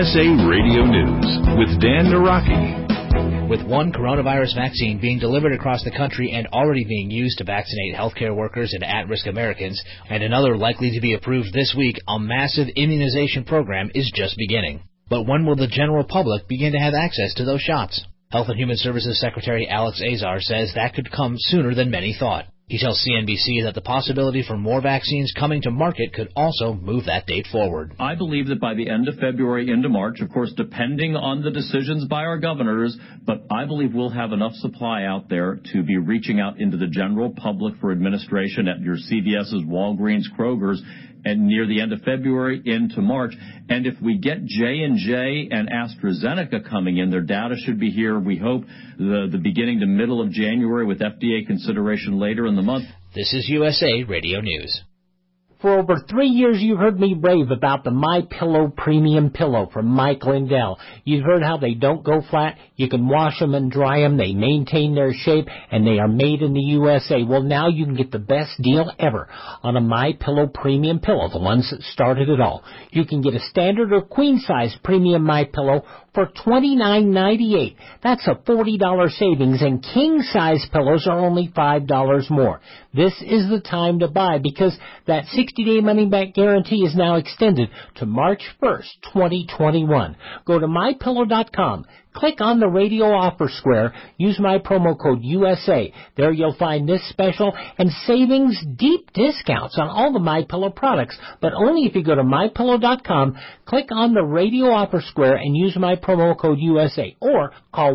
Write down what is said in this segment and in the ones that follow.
USA Radio News with Dan Naraki. With one coronavirus vaccine being delivered across the country and already being used to vaccinate healthcare workers and at-risk Americans, and another likely to be approved this week, a massive immunization program is just beginning. But when will the general public begin to have access to those shots? Health and Human Services Secretary Alex Azar says that could come sooner than many thought. He tells CNBC that the possibility for more vaccines coming to market could also move that date forward. I believe that by the end of February into March, of course, depending on the decisions by our governors, but I believe we'll have enough supply out there to be reaching out into the general public for administration at your CVS's, Walgreens, Kroger's, and near the end of February into March. And if we get J&J and AstraZeneca coming in, their data should be here, we hope, the beginning to middle of January with FDA consideration later in the month. This is USA Radio News. For over 3 years, you've heard me rave about the MyPillow Premium Pillow from Mike Lindell. You've heard how they don't go flat. You can wash them and dry them. They maintain their shape, and they are made in the USA. Well, now you can get the best deal ever on a MyPillow Premium Pillow, the ones that started it all. You can get a standard or queen-size premium MyPillow for $29.98. That's a $40 savings, and king-size pillows are only $5 more. This is the time to buy because that 60-day money-back guarantee is now extended to March 1st, 2021. Go to MyPillow.com. Click on the radio offer square. Use my promo code USA. There you'll find this special and savings, deep discounts on all the MyPillow products, but only if you go to MyPillow.com, click on the radio offer square and use my promo code USA. Or call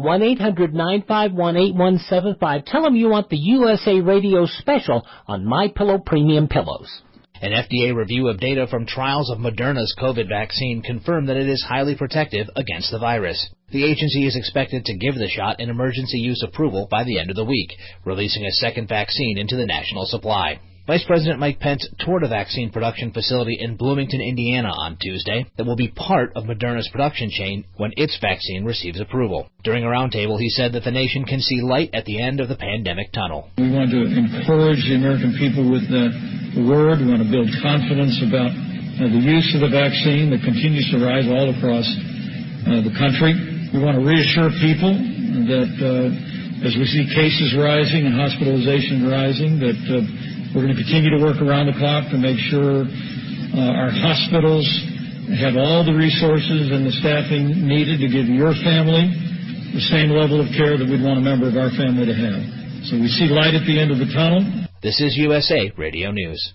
1-800-951-8175. Tell them you want the USA Radio special on MyPillow Premium Pillows. An FDA review of data from trials of Moderna's COVID vaccine confirmed that it is highly protective against the virus. The agency is expected to give the shot an emergency use approval by the end of the week, releasing a second vaccine into the national supply. Vice President Mike Pence toured a vaccine production facility in Bloomington, Indiana on Tuesday that will be part of Moderna's production chain when its vaccine receives approval. During a roundtable, he said that the nation can see light at the end of the pandemic tunnel. We want to encourage the American people with the word. We want to build confidence about the use of the vaccine that continues to rise all across the country. We want to reassure people that as we see cases rising and hospitalization rising, that we're going to continue to work around the clock to make sure our hospitals have all the resources and the staffing needed to give your family the same level of care that we'd want a member of our family to have. So we see light at the end of the tunnel. This is USA Radio News.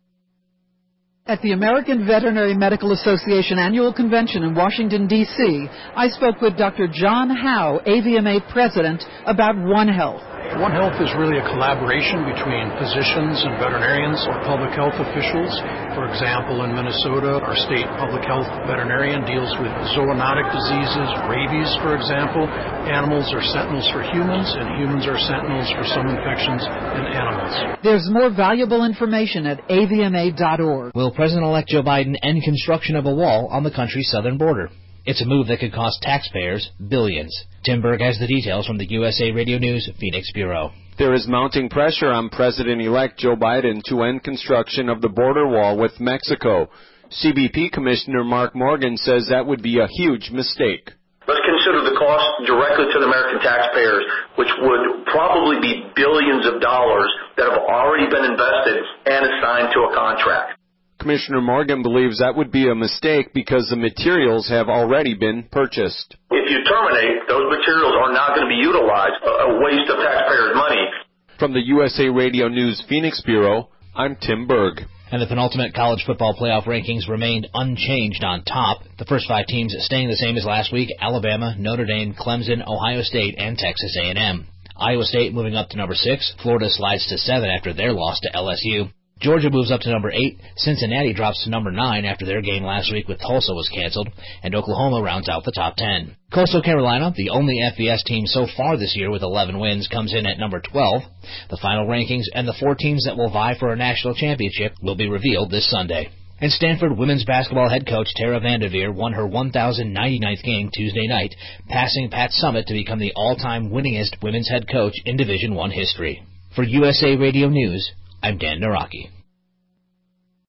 At the American Veterinary Medical Association Annual Convention in Washington, D.C., I spoke with Dr. John Howe, AVMA President, about One Health. One Health is really a collaboration between physicians and veterinarians or public health officials. For example, in Minnesota, our state public health veterinarian deals with zoonotic diseases, rabies, for example. Animals are sentinels for humans, and humans are sentinels for some infections in animals. There's more valuable information at avma.org. Will President-elect Joe Biden end construction of a wall on the country's southern border? It's a move that could cost taxpayers billions. Tim Berg has the details from the USA Radio News Phoenix Bureau. There is mounting pressure on President-elect Joe Biden to end construction of the border wall with Mexico. CBP Commissioner Mark Morgan says that would be a huge mistake. Let's consider the cost directly to the American taxpayers, which would probably be billions of dollars that have already been invested and assigned to a contract. Commissioner Morgan believes that would be a mistake because the materials have already been purchased. If you terminate, those materials are not going to be utilized, a waste of taxpayers' money. From the USA Radio News Phoenix Bureau, I'm Tim Berg. And the penultimate college football playoff rankings remained unchanged on top. The first 5 teams staying the same as last week: Alabama, Notre Dame, Clemson, Ohio State, and Texas A&M. Iowa State moving up to number 6. Florida slides to 7 after their loss to LSU. Georgia moves up to number 8. Cincinnati drops to number 9 after their game last week with Tulsa was canceled. And Oklahoma rounds out the top 10. Coastal Carolina, the only FBS team so far this year with 11 wins, comes in at number 12. The final rankings and the 4 teams that will vie for a national championship will be revealed this Sunday. And Stanford women's basketball head coach Tara Vanderveer won her 1,099th game Tuesday night, passing Pat Summitt to become the all-time winningest women's head coach in Division I history. For USA Radio News, I'm Dan Naraki.